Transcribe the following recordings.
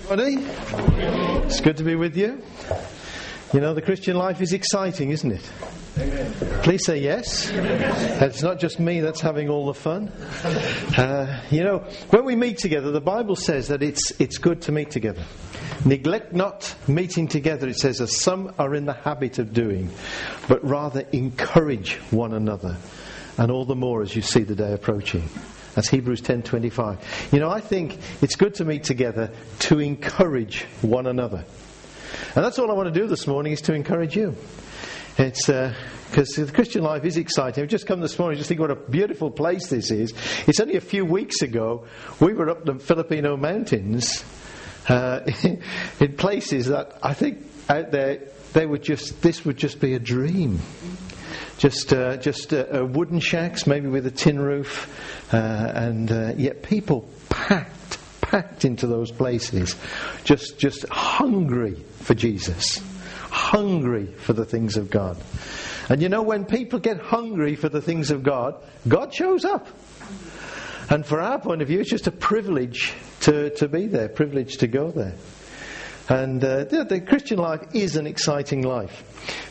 Everybody, it's good to be with you. You know, the Christian life is exciting, isn't it? Amen. Please say yes. It's not just me that's having all the fun. You know, when we meet together, the Bible says that it's good to meet together. Neglect not meeting together, it says, as some are in the habit of doing, but rather encourage one another, and all the more as you see the day approaching. That's Hebrews 10:25. You know, I think it's good to meet together to encourage one another. And that's all I want to do this morning, is to encourage you. It's because the Christian life is exciting. I've just come this morning, just think what a beautiful place this is. It's only a few weeks ago we were up the Filipino mountains in places that I think out there this would just be a dream. Just wooden shacks, maybe with a tin roof, and yet people packed into those places, just hungry for Jesus, hungry for the things of God. And you know, when people get hungry for the things of God, God shows up. And from our point of view, it's just a privilege to be there, privilege to go there. And the Christian life is an exciting life.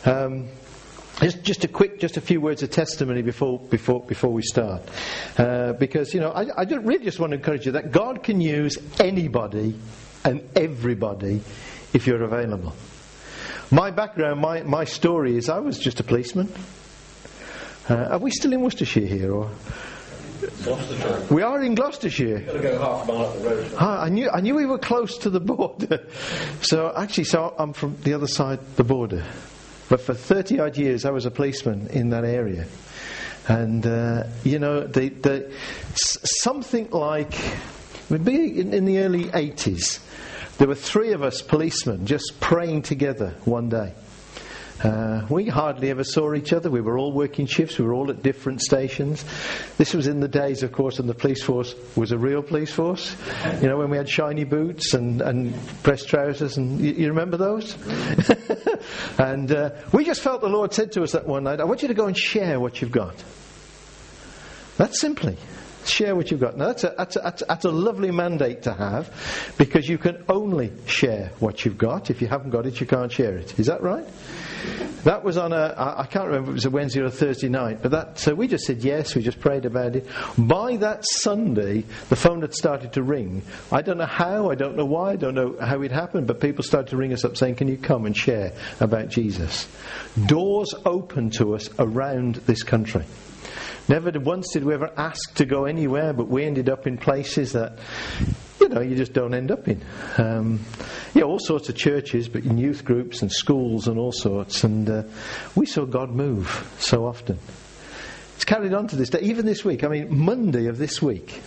Just a few words of testimony before we start, because you know I really just want to encourage you that God can use anybody and everybody if you're available. My background, my story is I was just a policeman. Are we still in Worcestershire here, or? Gloucestershire. We are in Gloucestershire. You've got to go half a mile up the road. I knew we were close to the border. So I'm from the other side of the border. But for 30 odd years I was a policeman in that area. And you know, something like maybe in the early 80s, there were 3 of us policemen just praying together one day. We hardly ever saw each other. We were all working shifts. We were all at different stations. This was in the days, of course, when the police force was a real police force. You know, when we had shiny boots and press trousers, and you remember those? And we just felt the Lord said to us that one night, I want you to go and share what you've got. That's simply. Share what you've got. Now that's a lovely mandate to have, because you can only share what you've got. If you haven't got it, you can't share it. Is that right? That was on I can't remember if it was a Wednesday or a Thursday night, but so we just said yes, we just prayed about it. By that Sunday, the phone had started to ring. I don't know how, I don't know why, I don't know how it happened, but people started to ring us up saying, can you come and share about Jesus? Doors opened to us around this country. Never once did we ever ask to go anywhere, but we ended up in places that, you know, you just don't end up in. All sorts of churches, but in youth groups and schools and all sorts. And we saw God move so often. It's carried on to this day. Even this week, Monday of this week,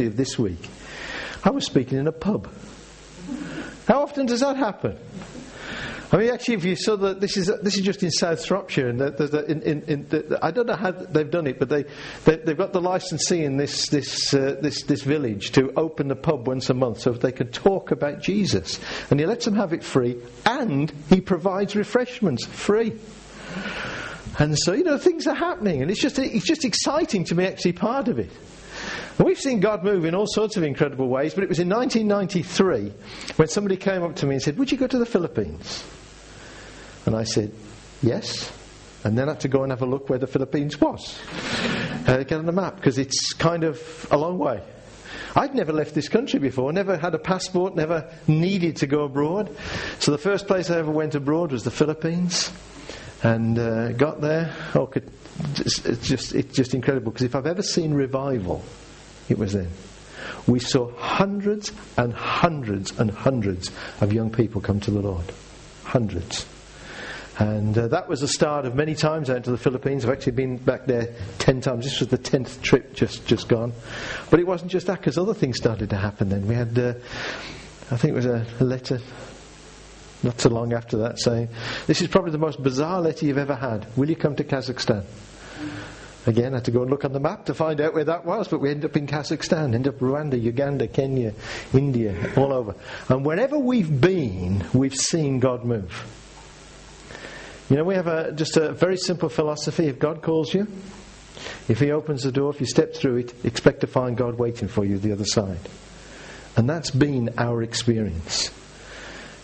I was speaking in a pub. How often does that happen? Actually, if you saw that this is just in South Shropshire, and I don't know how they've done it, but they've got the licensee in this village to open the pub once a month so that they can talk about Jesus, and he lets them have it free, and he provides refreshments free. And so, you know, things are happening, and it's just exciting to be actually part of it. And we've seen God move in all sorts of incredible ways, but it was in 1993 when somebody came up to me and said, would you go to the Philippines? And I said, yes. And then I had to go and have a look where the Philippines was. Get on the map, because it's kind of a long way. I'd never left this country before, never had a passport, never needed to go abroad. So the first place I ever went abroad was the Philippines. And got there. It's just incredible, because if I've ever seen revival, it was then. We saw hundreds and hundreds and hundreds of young people come to the Lord. Hundreds. And that was the start of many times out to the Philippines. I've actually been back there 10 times. This was the 10th trip just gone. But it wasn't just that, because other things started to happen then. We had, I think it was a letter not so long after that saying, this is probably the most bizarre letter you've ever had. Will you come to Kazakhstan? Again, I had to go and look on the map to find out where that was, but we ended up in Kazakhstan, ended up Rwanda, Uganda, Kenya, India, all over. And wherever we've been, we've seen God move. You know, we have just a very simple philosophy. If God calls you, if He opens the door, if you step through it, expect to find God waiting for you the other side. And that's been our experience.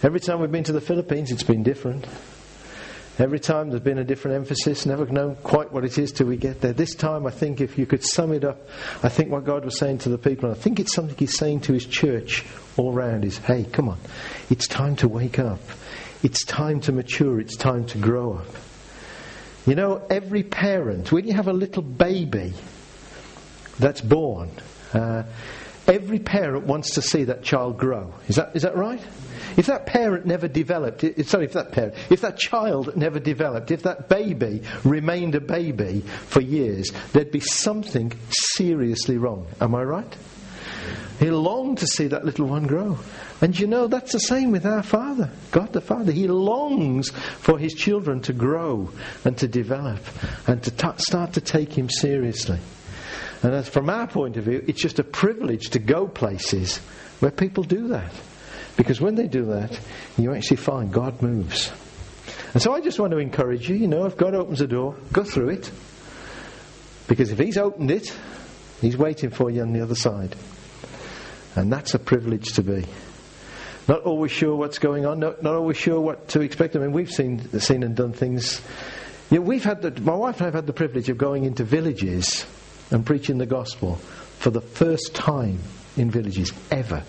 Every time we've been to the Philippines, it's been different. Every time there's been a different emphasis. Never known quite what it is till we get there. This time, I think if you could sum it up, I think what God was saying to the people, and I think it's something He's saying to His church all round, is, hey, come on, it's time to wake up. It's time to mature. It's time to grow up. You know, every parent, when you have a little baby that's born, every parent wants to see that child grow. Is that right? If that parent never developed, if that child never developed, if that baby remained a baby for years, there'd be something seriously wrong. Am I right? He longed to see that little one grow. And you know, that's the same with our Father, God the Father. He longs for His children to grow and to develop and to start to take Him seriously. And as from our point of view, it's just a privilege to go places where people do that. Because when they do that, you actually find God moves. And so I just want to encourage you, if God opens a door, go through it. Because if He's opened it, He's waiting for you on the other side. And that's a privilege to be. Not always sure what's going on, not always sure what to expect. I mean, we've seen and done things. My wife and I have had the privilege of going into villages and preaching the gospel for the first time in villages ever.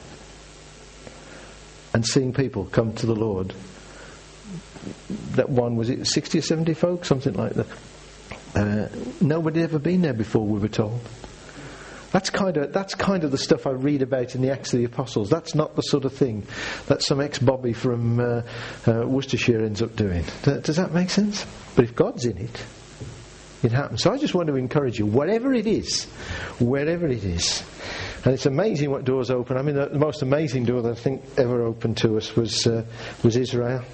And seeing people come to the Lord. That one, was it 60 or 70 folk? Something like that. Nobody had ever been there before, we were told. That's kind of the stuff I read about in the Acts of the Apostles. That's not the sort of thing that some ex-Bobby from Worcestershire ends up doing. Does that make sense? But if God's in it, it happens. So I just want to encourage you, wherever it is, and it's amazing what doors open. I mean, the most amazing door that I think ever opened to us was Israel.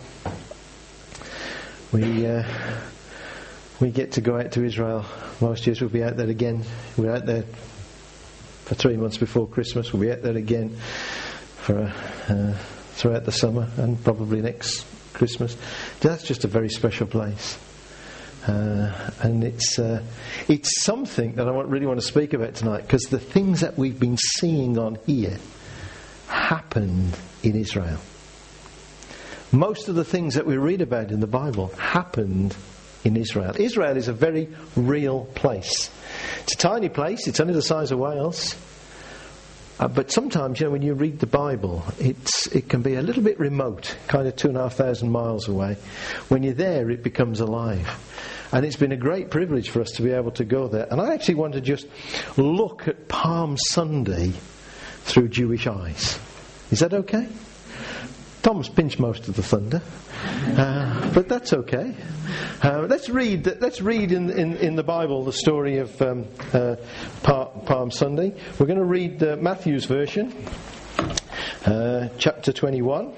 We get to go out to Israel most years. We'll be out there again. We're out there for 3 months before Christmas. We'll be out there again for throughout the summer and probably next Christmas. That's just a very special place. And it's something that I really want to speak about tonight, because the things that we've been seeing on here happened in Israel. Most of the things that we read about in the Bible happened in Israel. Israel is a very real place. It's a tiny place. It's only the size of Wales. But sometimes, when you read the Bible, it can be a little bit remote, kind of 2,500 miles away. When you're there, it becomes alive. And it's been a great privilege for us to be able to go there. And I actually want to just look at Palm Sunday through Jewish eyes. Is that okay? Tom's pinched most of the thunder, but that's okay. Let's read in the Bible the story of Palm Sunday. We're going to read Matthew's version, chapter 21.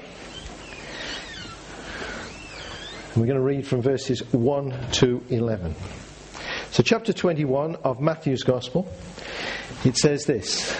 We're going to read from verses 1 to 11. So chapter 21 of Matthew's Gospel, it says this.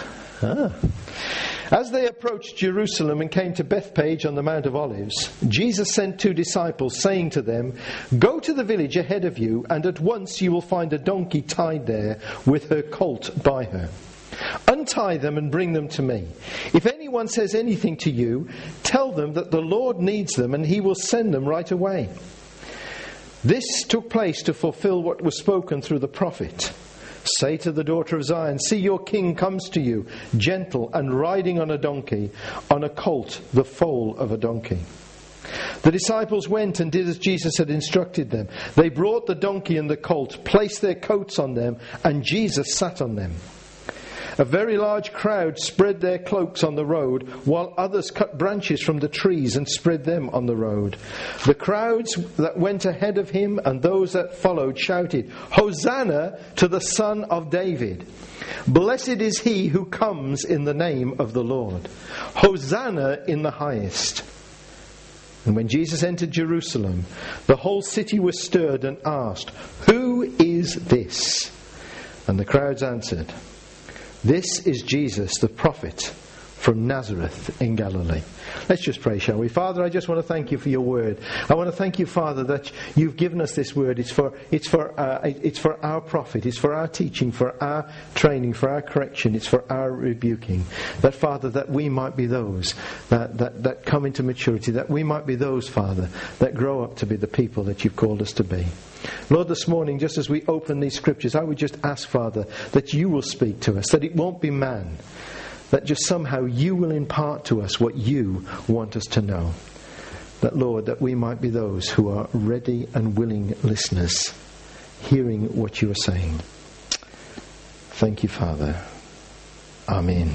As they approached Jerusalem and came to Bethphage on the Mount of Olives, Jesus sent 2 disciples, saying to them, "Go to the village ahead of you, and at once you will find a donkey tied there with her colt by her. Untie them and bring them to me. If anyone says anything to you, tell them that the Lord needs them, and He will send them right away." This took place to fulfill what was spoken through the prophet. "Say to the daughter of Zion, see, your king comes to you, gentle and riding on a donkey, on a colt, the foal of a donkey." The disciples went and did as Jesus had instructed them. They brought the donkey and the colt, placed their coats on them, and Jesus sat on them. A very large crowd spread their cloaks on the road, while others cut branches from the trees and spread them on the road. The crowds that went ahead of him and those that followed shouted, "Hosanna to the Son of David! Blessed is he who comes in the name of the Lord! Hosanna in the highest!" And when Jesus entered Jerusalem, the whole city was stirred and asked, "Who is this?" And the crowds answered, "This is Jesus, the prophet, from Nazareth in Galilee. Let's just pray, shall we? Father, I just want to thank you for your word. I want to thank you, Father, that you've given us this word. It's for our profit. It's for our teaching, for our training, for our correction. It's for our rebuking. That, Father, that we might be those that come into maturity. That we might be those, Father, that grow up to be the people that you've called us to be. Lord, this morning, just as we open these scriptures, I would just ask, Father, that you will speak to us. That it won't be man. That just somehow you will impart to us what you want us to know. That, Lord, that we might be those who are ready and willing listeners, hearing what you are saying. Thank you, Father. Amen.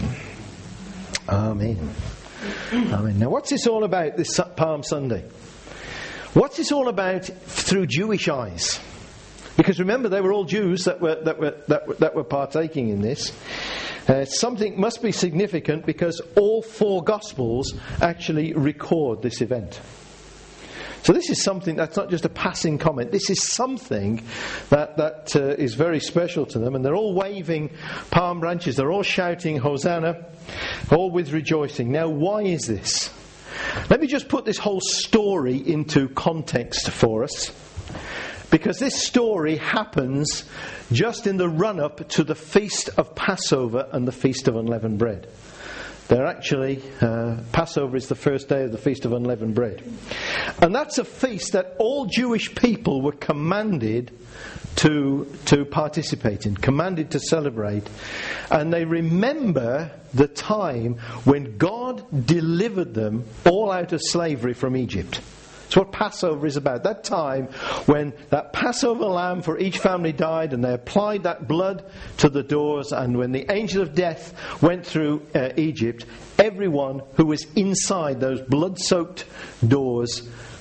Amen. Amen. Now, what's this all about, this Palm Sunday? What's this all about through Jewish eyes? Because remember, they were all Jews that were partaking in this. Something must be significant because all four Gospels actually record this event. So this is something that's not just a passing comment. This is something that is very special to them. And they're all waving palm branches. They're all shouting, Hosanna, all with rejoicing. Now, why is this? Let me just put this whole story into context for us. Because this story happens just in the run-up to the Feast of Passover and the Feast of Unleavened Bread. They're actually, Passover is the first day of the Feast of Unleavened Bread. And that's a feast that all Jewish people were commanded to participate in, commanded to celebrate. And they remember the time when God delivered them all out of slavery from Egypt. That's what Passover is about. That time when that Passover lamb for each family died and they applied that blood to the doors, and when the angel of death went through Egypt, everyone who was inside those blood-soaked doors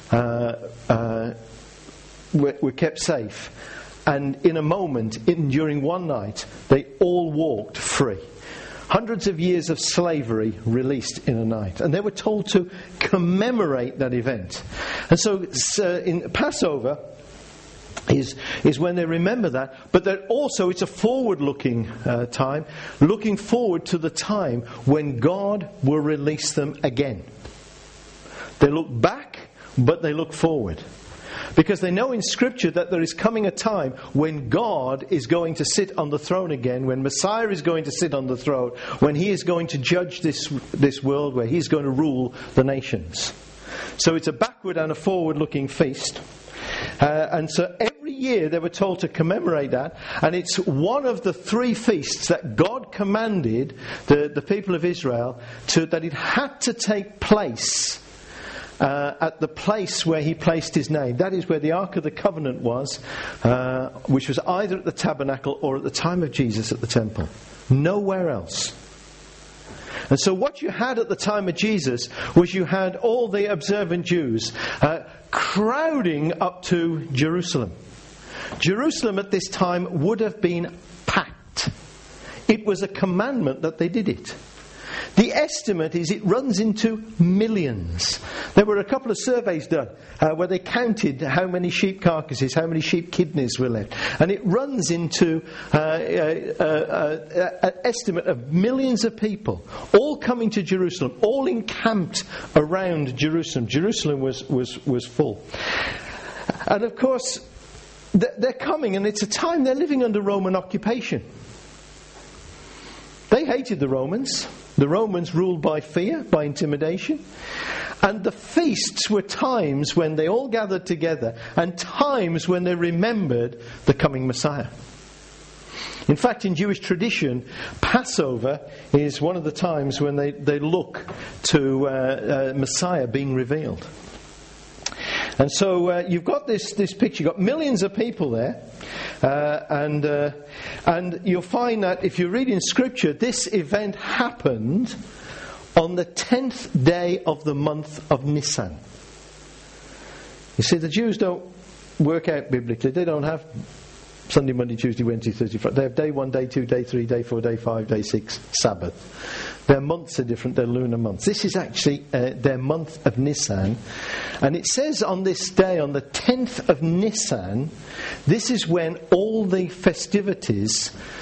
were kept safe. And in a moment, during one night, they all walked free. Hundreds of years of slavery released in a night. And they were told to commemorate that event. And so in Passover is when they remember that. But that also it's a forward-looking time, looking forward to the time when God will release them again. They look back, but they look forward. Because they know in Scripture that there is coming a time when God is going to sit on the throne again, when Messiah is going to sit on the throne, when He is going to judge this world, where He's going to rule the nations. So it's a backward and a forward-looking feast. And so every year they were told to commemorate that. And it's one of the three feasts that God commanded the people of Israel that it had to take place at the place where He placed His name. That is where the Ark of the Covenant was, which was either at the tabernacle or at the time of Jesus at the temple. Nowhere else. And so what you had at the time of Jesus was you had all the observant Jews crowding up to Jerusalem. Jerusalem at this time would have been packed. It was a commandment that they did it. The estimate is it runs into millions. There were a couple of surveys done where they counted how many sheep carcasses, how many sheep kidneys were left. And it runs into an estimate of millions of people all coming to Jerusalem, all encamped around Jerusalem. Jerusalem was full. And of course, they're coming, and it's a time they're living under Roman occupation. They hated the Romans. The Romans ruled by fear, by intimidation. And the feasts were times when they all gathered together and times when they remembered the coming Messiah. In fact, in Jewish tradition, Passover is one of the times when they look to Messiah being revealed. And so you've got this picture. You've got millions of people there. And you'll find that if you read in Scripture, this event happened on the 10th day of the month of Nisan. You see, the Jews don't work out biblically. They don't have Sunday, Monday, Tuesday, Wednesday, Thursday, Friday. They have day 1, day 2, day 3, day 4, day 5, day 6, Sabbath. Their months are different, their lunar months. This is actually their month of Nisan. And it says on this day, on the 10th of Nisan, this is when all the festivities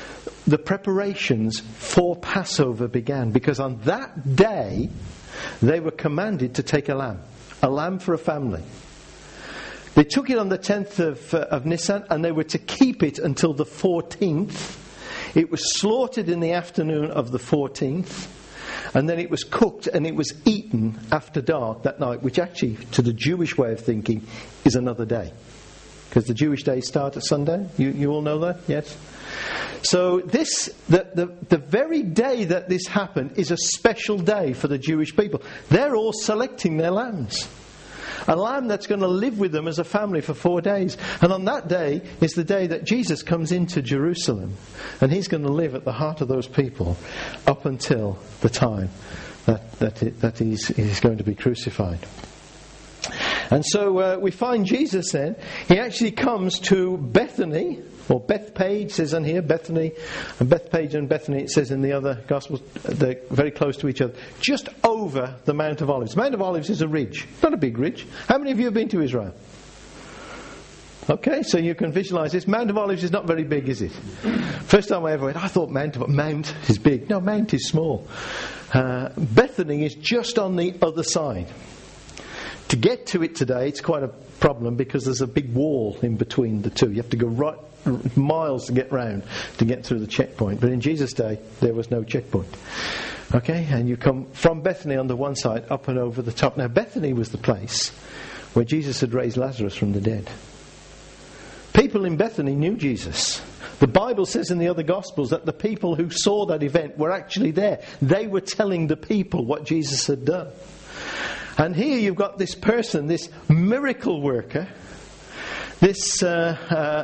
the preparations for Passover began, because on that day they were commanded to take a lamb for a family. They took it on the 10th of Nisan, and they were to keep it until the 14th. It was slaughtered in the afternoon of the 14th, and then it was cooked and it was eaten after dark that night, which actually, to the Jewish way of thinking, is another day. Because the Jewish days start at sundown. You all know that? Yes? So the very day that this happened is a special day for the Jewish people. They're all selecting their lambs. A lamb that's going to live with them as a family for 4 days. And on that day is the day that Jesus comes into Jerusalem. And he's going to live at the heart of those people up until the time that he's going to be crucified. And so we find Jesus then, he actually comes to Bethany, or Bethpage says on here, Bethany, and Bethpage and Bethany it says in the other Gospels, they're very close to each other, just over the Mount of Olives. The Mount of Olives is a ridge, not a big ridge. How many of you have been to Israel? Okay, so you can visualize this. Mount of Olives is not very big, is it? First time I ever went, I thought Mount is big. No, Mount is small. Bethany is just on the other side. To get to it today, it's quite a problem because there's a big wall in between the two. You have to go miles to get round to get through the checkpoint. But in Jesus' day, there was no checkpoint. Okay, and you come from Bethany on the one side up and over the top. Now, Bethany was the place where Jesus had raised Lazarus from the dead. People in Bethany knew Jesus. The Bible says in the other Gospels that the people who saw that event were actually there. They were telling the people what Jesus had done. And here you've got this person, this miracle worker, this man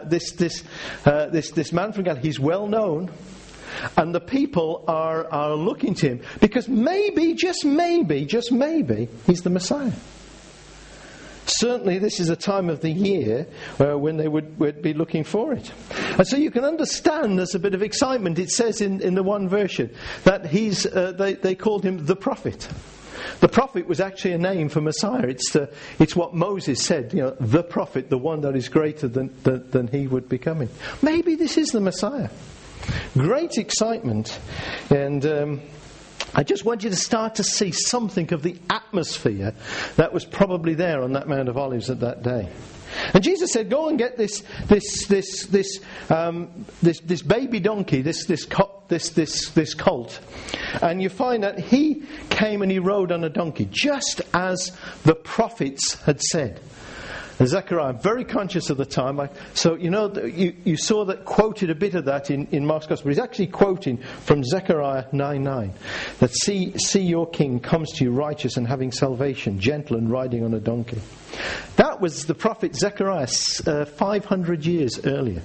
from Galilee. He's well known, and the people are looking to him because maybe, just maybe, he's the Messiah. Certainly, this is a time of the year when they would be looking for it. And so you can understand there's a bit of excitement. It says in the one version that they called him the prophet. The prophet was actually a name for Messiah. It's what Moses said, the prophet, the one that is greater than he would be coming. Maybe this is the Messiah. Great excitement. And I just want you to start to see something of the atmosphere that was probably there on that Mount of Olives at that day. And Jesus said, "Go and get this baby donkey, this colt." And you find that he came and he rode on a donkey, just as the prophets had said. And Zechariah, I'm very conscious of the time. You saw that quoted a bit of that in Mark's Gospel. He's actually quoting from Zechariah 9:9. That see your king comes to you righteous and having salvation, gentle and riding on a donkey. That was the prophet Zechariah 500 years earlier.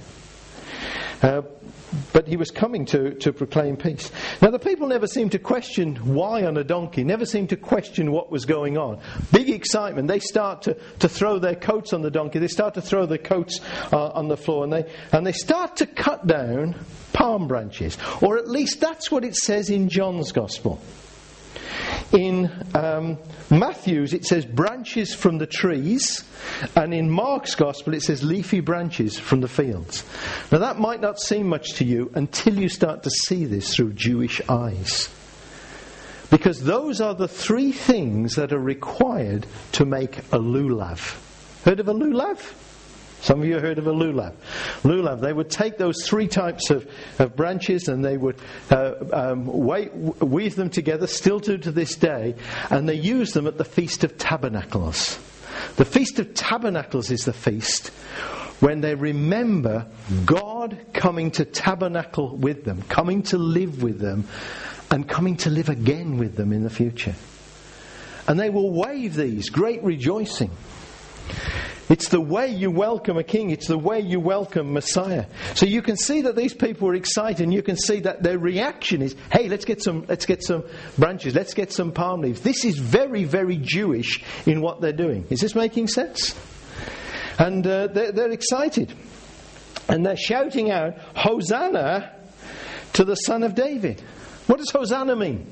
But he was coming to proclaim peace. Now the people never seemed to question why on a donkey, never seemed to question what was going on. Big excitement. They start to throw their coats on the donkey. They start to throw their coats on the floor, and they start to cut down palm branches. Or at least that's what it says in John's Gospel. In Matthew's it says branches from the trees, and in Mark's Gospel it says leafy branches from the fields. Now that might not seem much to you until you start to see this through Jewish eyes. Because those are the three things that are required to make a lulav. Heard of a lulav? Some of you heard of a lulav. Lulav, they would take those three types of branches and they would weave them together, still do to this day, and they use them at the Feast of Tabernacles. The Feast of Tabernacles is the feast when they remember God coming to tabernacle with them, coming to live with them, and coming to live again with them in the future. And they will wave these, great rejoicing. It's the way you welcome a king. It's the way you welcome Messiah. So you can see that these people were excited, and you can see that their reaction is, "Hey, let's get some branches. Let's get some palm leaves." This is very, very Jewish in what they're doing. Is this making sense? And they're excited, and they're shouting out, "Hosanna to the Son of David." What does Hosanna mean?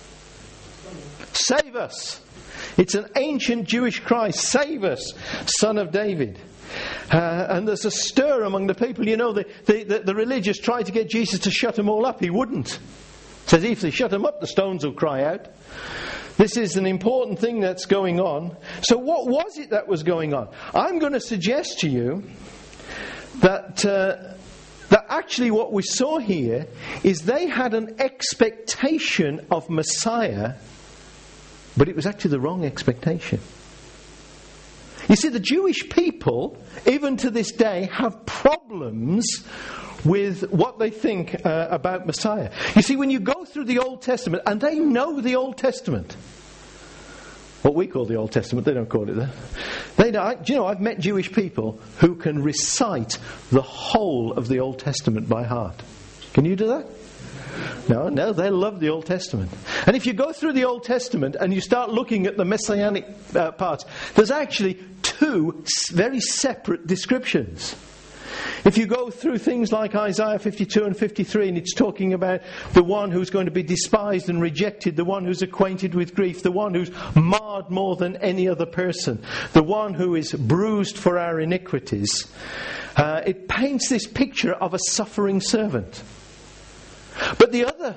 Save us. It's an ancient Jewish cry. Save us, Son of David. And there's a stir among the people. You know, the religious tried to get Jesus to shut them all up. He wouldn't. Says if they shut him up, the stones will cry out. This is an important thing that's going on. So what was it that was going on? I'm going to suggest to you that actually what we saw here is they had an expectation of Messiah, but it was actually the wrong expectation. You see, the Jewish people, even to this day, have problems with what they think about Messiah. You see, when you go through the Old Testament, and they know the Old Testament, what we call the Old Testament, they don't call it that. They know, do you know, I've met Jewish people who can recite the whole of the Old Testament by heart. Can you do that? No, they love the Old Testament. And if you go through the Old Testament and you start looking at the messianic parts, there's actually two very separate descriptions. If you go through things like Isaiah 52 and 53, and it's talking about the one who's going to be despised and rejected, the one who's acquainted with grief, the one who's marred more than any other person, the one who is bruised for our iniquities, it paints this picture of a suffering servant. But the other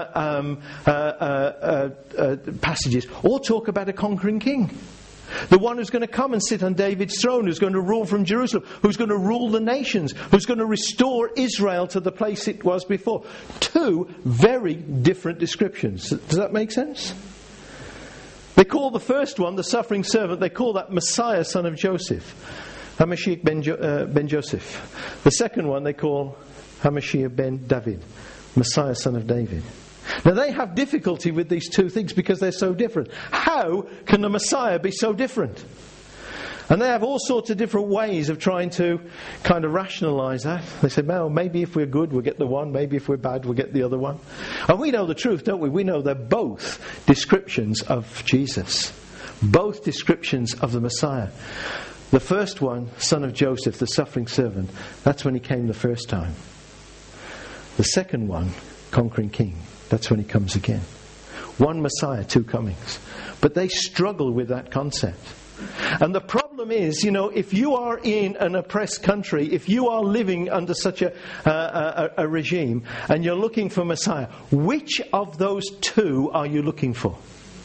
passages all talk about a conquering king. The one who's going to come and sit on David's throne, who's going to rule from Jerusalem, who's going to rule the nations, who's going to restore Israel to the place it was before. Two very different descriptions. Does that make sense? They call the first one, the suffering servant, they call that Messiah, son of Joseph. Hamashiach ben Joseph. The second one they call Hamashiach ben David. Messiah, son of David. Now they have difficulty with these two things because they're so different. How can the Messiah be so different? And they have all sorts of different ways of trying to kind of rationalise that. They say, well, maybe if we're good we'll get the one, maybe if we're bad we'll get the other one. And we know the truth, don't we? We know they're both descriptions of Jesus. Both descriptions of the Messiah. The first one, son of Joseph, the suffering servant, that's when he came the first time. The second one, conquering king, that's when he comes again. One Messiah, two comings. But they struggle with that concept. And the problem is, you know, if you are in an oppressed country, if you are living under such a regime, and you're looking for Messiah, which of those two are you looking for?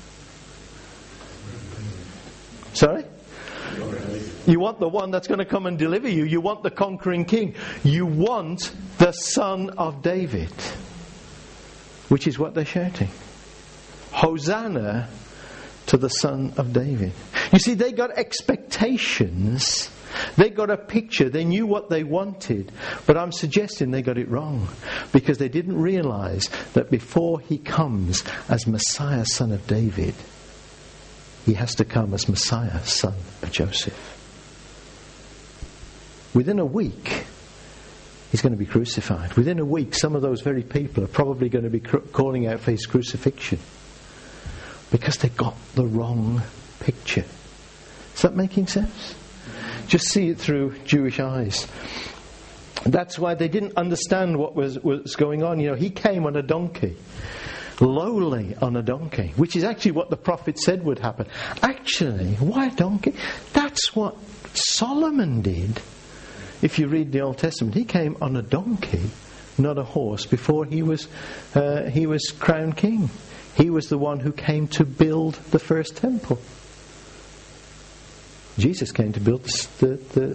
Sorry? You want the one that's going to come and deliver you. You want the conquering king. You want the son of David. Which is what they're shouting. Hosanna to the son of David. You see, they got expectations. They got a picture. They knew what they wanted. But I'm suggesting they got it wrong. Because they didn't realise that before he comes as Messiah, son of David, he has to come as Messiah, son of Joseph. Within a week, he's going to be crucified. Within a week, some of those very people are probably going to be calling out for his crucifixion. Because they got the wrong picture. Is that making sense? Just see it through Jewish eyes. That's why they didn't understand what was going on. You know, he came on a donkey. Lowly on a donkey. Which is actually what the prophet said would happen. Actually, why a donkey? That's what Solomon did. If you read the Old Testament, he came on a donkey, not a horse, before he was crowned king. He was the one who came to build the first temple. Jesus came to build the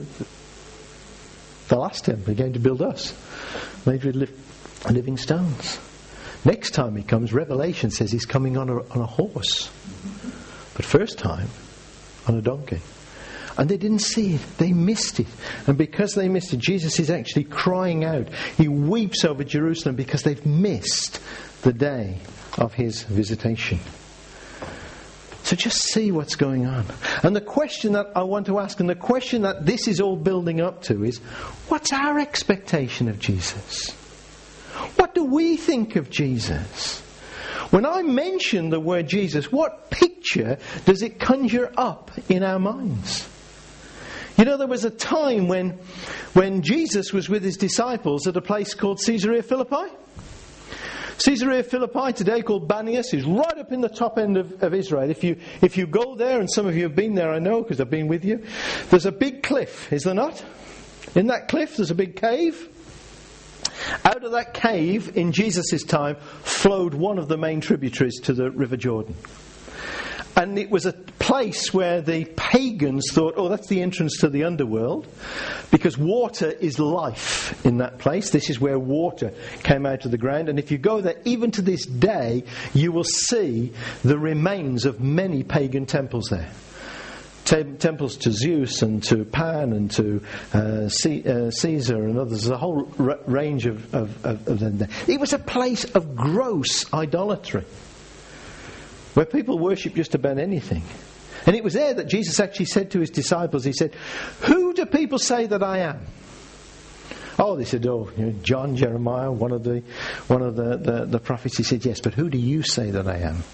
last temple. He came to build us, made with living stones. Next time he comes, Revelation says he's coming on a horse. But first time, on a donkey. And they didn't see it. They missed it. And because they missed it, Jesus is actually crying out. He weeps over Jerusalem because they've missed the day of his visitation. So just see what's going on. And the question that I want to ask, and the question that this is all building up to is, what's our expectation of Jesus? What do we think of Jesus? When I mention the word Jesus, what picture does it conjure up in our minds? You know, there was a time when Jesus was with his disciples at a place called Caesarea Philippi. Caesarea Philippi, today called Banias, is right up in the top end of Israel. If you go there, and some of you have been there, I know, because I've been with you, there's a big cliff, is there not? In that cliff, there's a big cave. Out of that cave, in Jesus' time, flowed one of the main tributaries to the River Jordan. And it was a place where the pagans thought, oh, that's the entrance to the underworld, because water is life in that place. This is where water came out of the ground. And if you go there, even to this day, you will see the remains of many pagan temples there. Temples to Zeus and to Pan and to Caesar and others. There's a whole range of them there. It was a place of gross idolatry, where people worship just about anything. And it was there that Jesus actually said to his disciples, he said, who do people say that I am? Oh, they said, John, Jeremiah, one of the prophets. He said, yes, but who do you say that I am?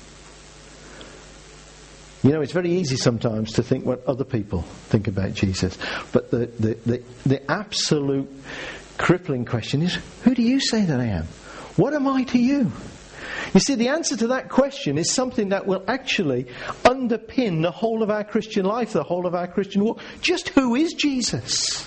You know, it's very easy sometimes to think what other people think about Jesus. But the absolute crippling question is, who do you say that I am? What am I to you? You see, the answer to that question is something that will actually underpin the whole of our Christian life, the whole of our Christian walk. Just who is Jesus?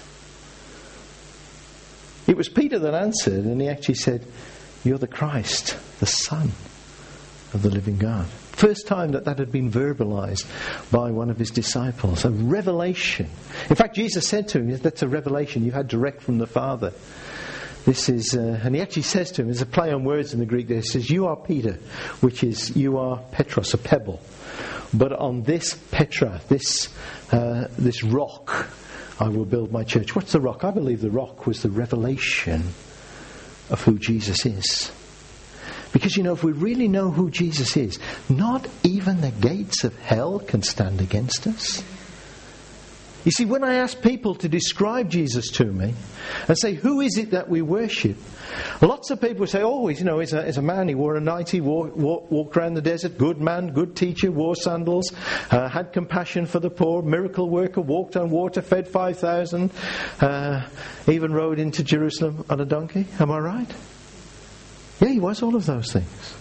It was Peter that answered, and he actually said, you're the Christ, the Son of the living God. First time that had been verbalized by one of his disciples. A revelation. In fact, Jesus said to him, that's a revelation you've had direct from the Father. This is, and he actually says to him, there's a play on words in the Greek there. He says, you are Peter, which is, you are Petros, a pebble. But on this Petra, this rock, I will build my church. What's the rock? I believe the rock was the revelation of who Jesus is. Because, if we really know who Jesus is, not even the gates of hell can stand against us. You see, when I ask people to describe Jesus to me and say, who is it that we worship? Lots of people say, he's a man, he wore a nightie, walked around the desert, good man, good teacher, wore sandals, had compassion for the poor, miracle worker, walked on water, fed 5,000, even rode into Jerusalem on a donkey. Am I right? Yeah, he was all of those things.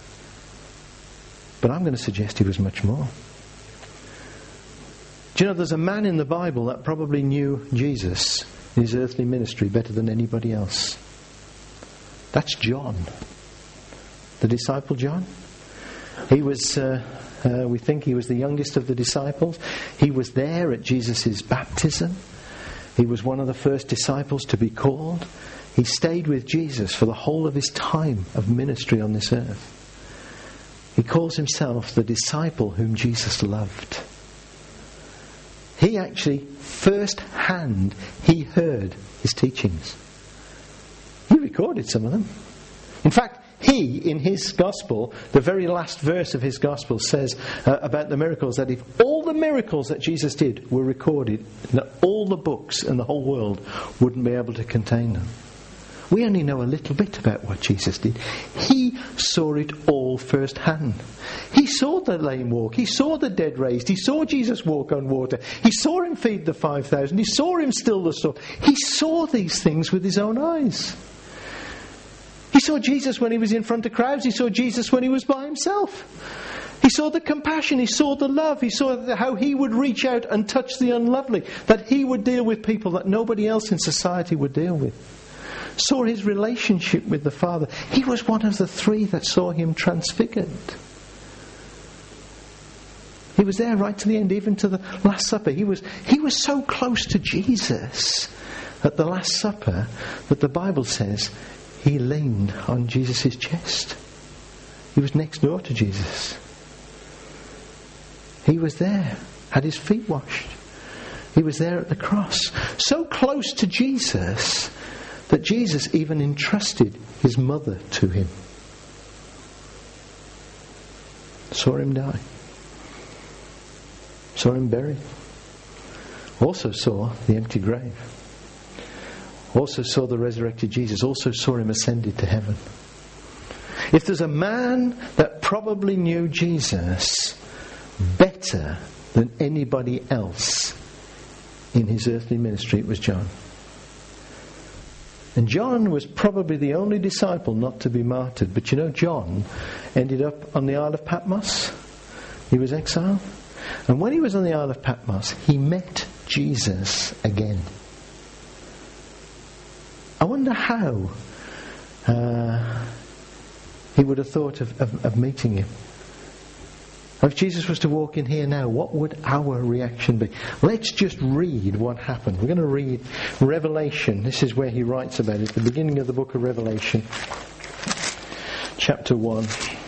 But I'm going to suggest he was much more. Do you know, there's a man in the Bible that probably knew Jesus in his earthly ministry better than anybody else. That's John. The disciple John. He was, we think he was the youngest of the disciples. He was there at Jesus' baptism. He was one of the first disciples to be called. He stayed with Jesus for the whole of his time of ministry on this earth. He calls himself the disciple whom Jesus loved. He actually, first-hand, he heard his teachings. He recorded some of them. In fact, he, in his gospel, the very last verse of his gospel says about the miracles, that if all the miracles that Jesus did were recorded, that all the books in the whole world wouldn't be able to contain them. We only know a little bit about what Jesus did. He saw it all firsthand. He saw the lame walk. He saw the dead raised. He saw Jesus walk on water. He saw him feed the 5,000. He saw him still the storm. He saw these things with his own eyes. He saw Jesus when he was in front of crowds. He saw Jesus when he was by himself. He saw the compassion. He saw the love. He saw how he would reach out and touch the unlovely. That he would deal with people that nobody else in society would deal with. Saw his relationship with the Father. He was one of the three that saw him transfigured. He was there right to the end, even to the Last Supper. He was so close to Jesus at the Last Supper that the Bible says he leaned on Jesus' chest. He was next door to Jesus. He was there, had his feet washed. He was there at the cross. So close to Jesus that Jesus even entrusted his mother to him. Saw him die. Saw him buried. Also saw the empty grave. Also saw the resurrected Jesus. Also saw him ascended to heaven. If there's a man that probably knew Jesus better than anybody else in his earthly ministry, it was John. And John was probably the only disciple not to be martyred. But you know, John ended up on the Isle of Patmos. He was exiled. And when he was on the Isle of Patmos, he met Jesus again. I wonder how he would have thought of meeting him. If Jesus was to walk in here now, what would our reaction be? Let's just read what happened. We're going to read Revelation. This is where he writes about it, the beginning of the book of Revelation, chapter 1.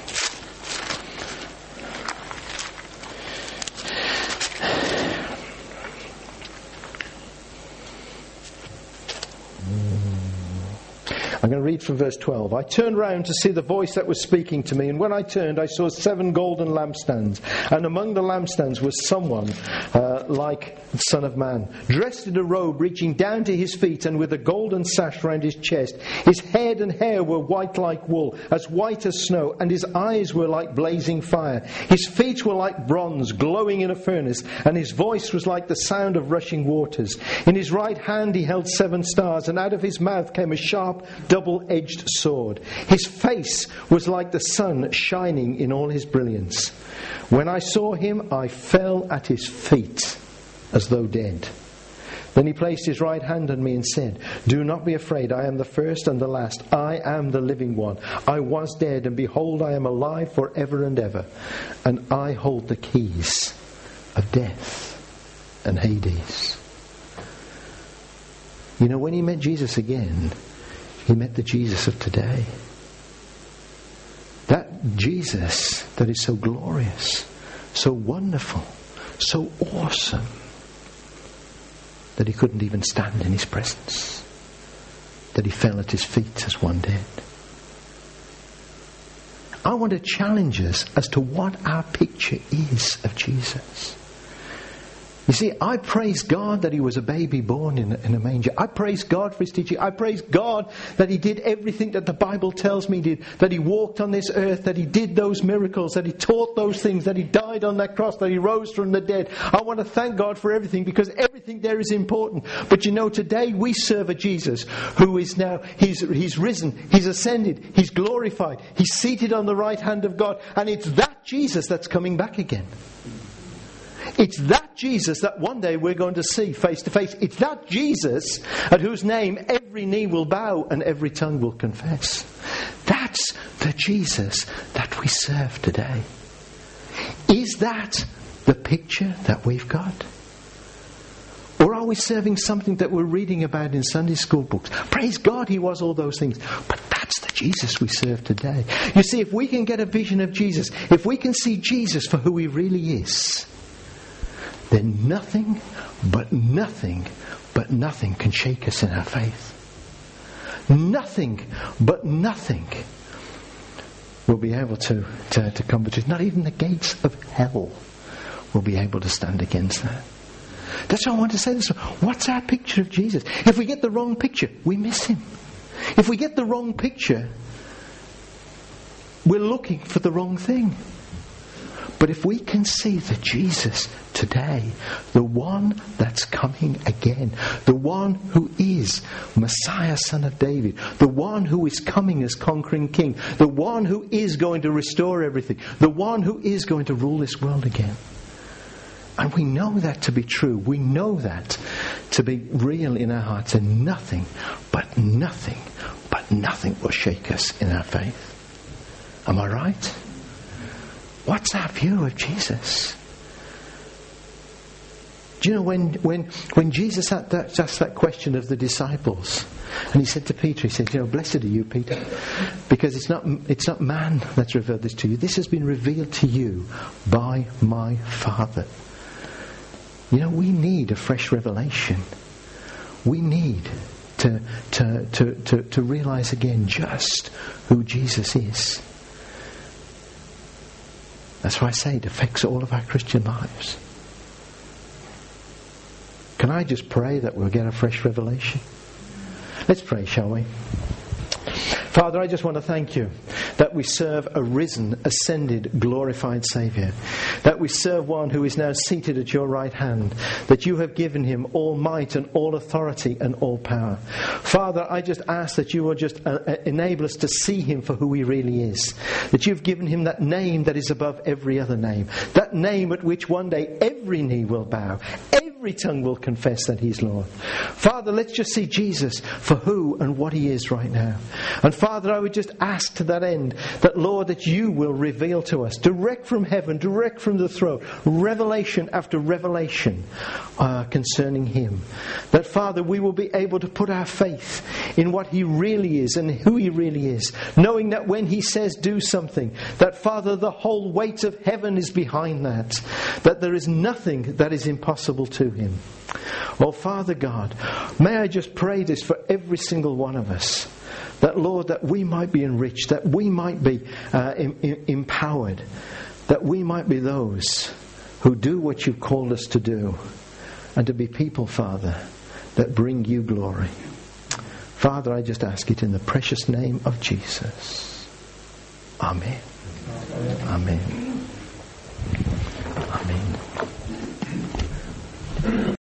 I'm going to read from verse 12. I turned round to see the voice that was speaking to me, and when I turned, I saw 7 golden lampstands, and among the lampstands was someone like the Son of Man, dressed in a robe reaching down to his feet, and with a golden sash round his chest. His head and hair were white like wool, as white as snow, and his eyes were like blazing fire. His feet were like bronze, glowing in a furnace, and his voice was like the sound of rushing waters. In his right hand he held 7 stars, and out of his mouth came a sharp, double-edged sword. His face was like the sun shining in all his brilliance. When I saw him, I fell at his feet as though dead. Then he placed his right hand on me and said, "Do not be afraid, I am the first and the last. I am the living one. I was dead, and behold, I am alive forever and ever. And I hold the keys of death and Hades." You know, when he met Jesus again, he met the Jesus of today. That Jesus that is so glorious, so wonderful, so awesome, that he couldn't even stand in his presence. That he fell at his feet as one dead. I want to challenge us as to what our picture is of Jesus. You see, I praise God that he was a baby born in a manger. I praise God for his teaching. I praise God that he did everything that the Bible tells me he did. That he walked on this earth, that he did those miracles, that he taught those things, that he died on that cross, that he rose from the dead. I want to thank God for everything, because everything there is important. But you know, today we serve a Jesus who is now, he's risen, he's ascended, he's glorified, he's seated on the right hand of God. And it's that Jesus that's coming back again. It's that Jesus that one day we're going to see face to face. It's that Jesus at whose name every knee will bow and every tongue will confess. That's the Jesus that we serve today. Is that the picture that we've got? Or are we serving something that we're reading about in Sunday school books? Praise God, he was all those things. But that's the Jesus we serve today. You see, if we can get a vision of Jesus, if we can see Jesus for who he really is, then nothing can shake us in our faith. Nothing will be able to come between. Not even the gates of hell will be able to stand against that. That's what I want to say this one. What's our picture of Jesus? If we get the wrong picture, we miss him. If we get the wrong picture, we're looking for the wrong thing. But if we can see the Jesus today, the one that's coming again, the one who is Messiah, son of David, the one who is coming as conquering king, the one who is going to restore everything, the one who is going to rule this world again. And we know that to be true. We know that to be real in our hearts, and nothing will shake us in our faith. Am I right? What's our view of Jesus? Do you know when Jesus asked that question of the disciples, and he said to Peter, he said, "Blessed are you, Peter, because it's not man that's revealed this to you. This has been revealed to you by my Father." We need a fresh revelation. We need to realize again just who Jesus is. That's why I say it affects all of our Christian lives. Can I just pray that we'll get a fresh revelation? Let's pray, shall we? Father, I just want to thank you that we serve a risen, ascended, glorified Saviour. That we serve one who is now seated at your right hand. That you have given him all might and all authority and all power. Father, I just ask that you will just enable us to see him for who he really is. That you've given him that name that is above every other name. That name at which one day every knee will bow. Every tongue will confess that he's Lord. Father, let's just see Jesus for who and what he is right now. And Father, I would just ask to that end that, Lord, that you will reveal to us, direct from heaven, direct from the throne, revelation after revelation concerning him. That, Father, we will be able to put our faith in what he really is and who he really is, knowing that when he says do something, that, Father, the whole weight of heaven is behind that, that there is nothing that is impossible to him. Oh, Father God, may I just pray this for every single one of us. That, Lord, that we might be enriched, that we might be empowered, that we might be those who do what you've called us to do, and to be people, Father, that bring you glory. Father, I just ask it in the precious name of Jesus. Amen. Amen. Amen.